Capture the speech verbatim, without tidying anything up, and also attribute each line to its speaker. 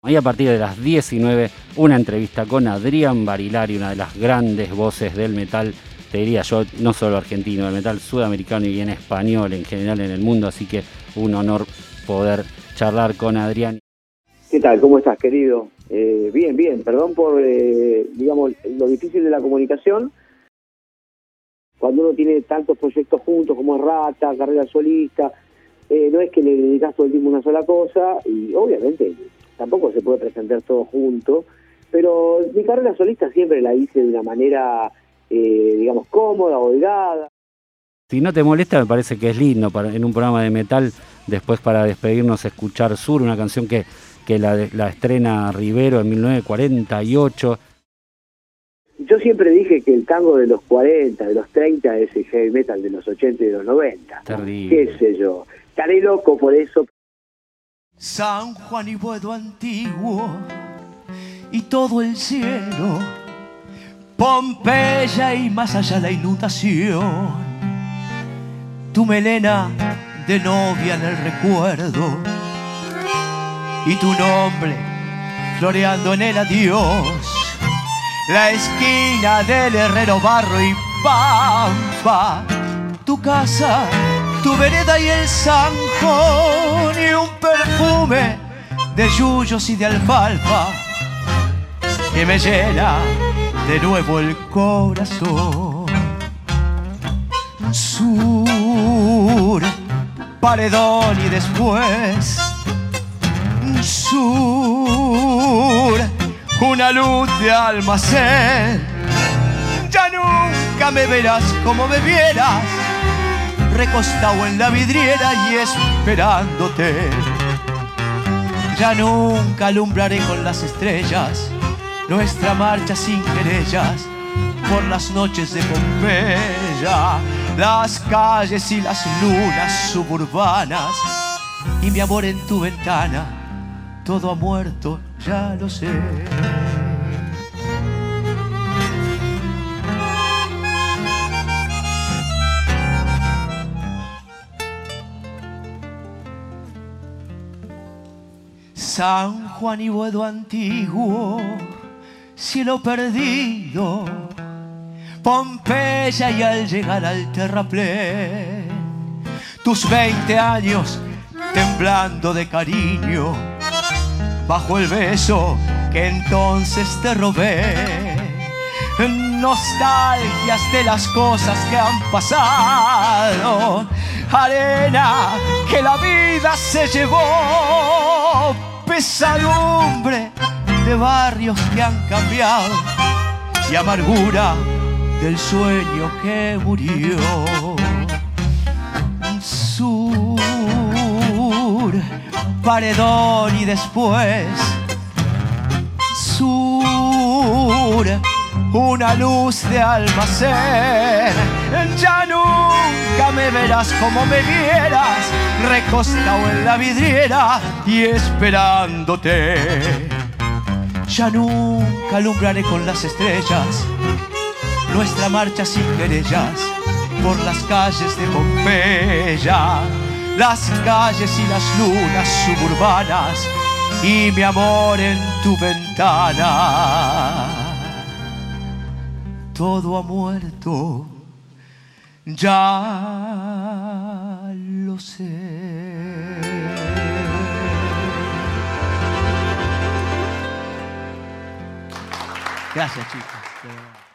Speaker 1: Y a partir de las diecinueve, una entrevista con Adrián Barilari, una de las grandes voces del metal, te diría yo, no solo argentino, del metal sudamericano y en español en general en el mundo, así que un honor poder charlar con Adrián.
Speaker 2: ¿Qué tal? ¿Cómo estás, querido? Eh, bien, bien, perdón por, eh, digamos, lo difícil de la comunicación. Cuando uno tiene tantos proyectos juntos como es Rata, carrera solista, eh, no es que le dedicas todo el tiempo a una sola cosa y obviamente tampoco se puede presentar todo junto, pero mi carrera solista siempre la hice de una manera, eh, digamos, cómoda, holgada.
Speaker 1: Si no te molesta, me parece que es lindo para, en un programa de metal, después para despedirnos, escuchar Sur, una canción que, que la, la estrena Rivero en mil novecientos cuarenta y ocho.
Speaker 2: Yo siempre dije que el tango de los cuarenta, de los treinta, es el heavy metal de los ochenta y de los noventa.
Speaker 1: Terrible.
Speaker 2: ¿Qué sé yo? Estaré loco por eso.
Speaker 3: San Juan y Boedo antiguo y todo el cielo, Pompeya y más allá la inundación, tu melena de novia en el recuerdo y tu nombre floreando en el adiós, la esquina del herrero barro y pampa, tu casa, tu vereda y el zanjón y un perfume de yuyos y de alfalfa que me llena de nuevo el corazón. Sur, paredón y después sur, una luz de almacén. Ya nunca me verás como me vieras, recostado en la vidriera y esperándote. Ya nunca alumbraré con las estrellas nuestra marcha sin querellas por las noches de Pompeya, las calles y las lunas suburbanas y mi amor en tu ventana. Todo ha muerto, ya lo sé. San Juan y Boedo antiguo, cielo perdido, Pompeya y al llegar al terraplén, tus veinte años temblando de cariño, bajo el beso que entonces te robé, nostalgias de las cosas que han pasado, arena que la vida se llevó, pesadumbre de barrios que han cambiado y amargura del sueño que murió. Sur, paredón y después sur, una luz de almacén. Ya nunca me verás como me vieras, recostado en la vidriera y esperándote. Ya nunca alumbraré con las estrellas nuestra marcha sin querellas por las calles de Pompeya, las calles y las lunas suburbanas y mi amor en tu ventana. Todo ha muerto, ya lo sé. Gracias, chicos.